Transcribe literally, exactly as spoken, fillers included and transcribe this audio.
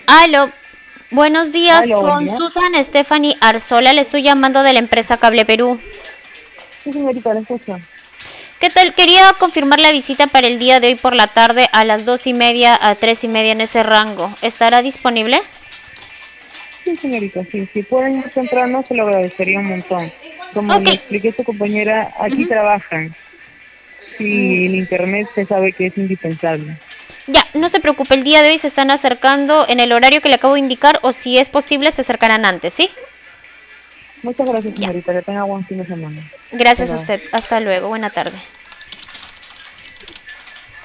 Aló, buenos días Aló, buen con día. Susan Stephanie Arzola, le estoy llamando de la empresa Cable Perú. Sí, señorita, la escucho. ¿Qué tal? Quería confirmar la visita para el día de hoy por la tarde a las dos y media a tres y media en ese rango. ¿Estará disponible? Sí, señorita, sí. Si pueden ir temprano, se lo agradecería un montón. Como Ok. le expliqué a tu compañera, aquí Ujú. trabajan. Mm, Sí, el internet se sabe que es indispensable. Ya, no se preocupe, el día de hoy se están acercando en el horario que le acabo de indicar o si es posible se acercarán antes, ¿sí? Muchas gracias, Ya. señorita. Que tenga buen fin de semana. Hasta Gracias a luego. usted. Hasta luego. Buena tarde.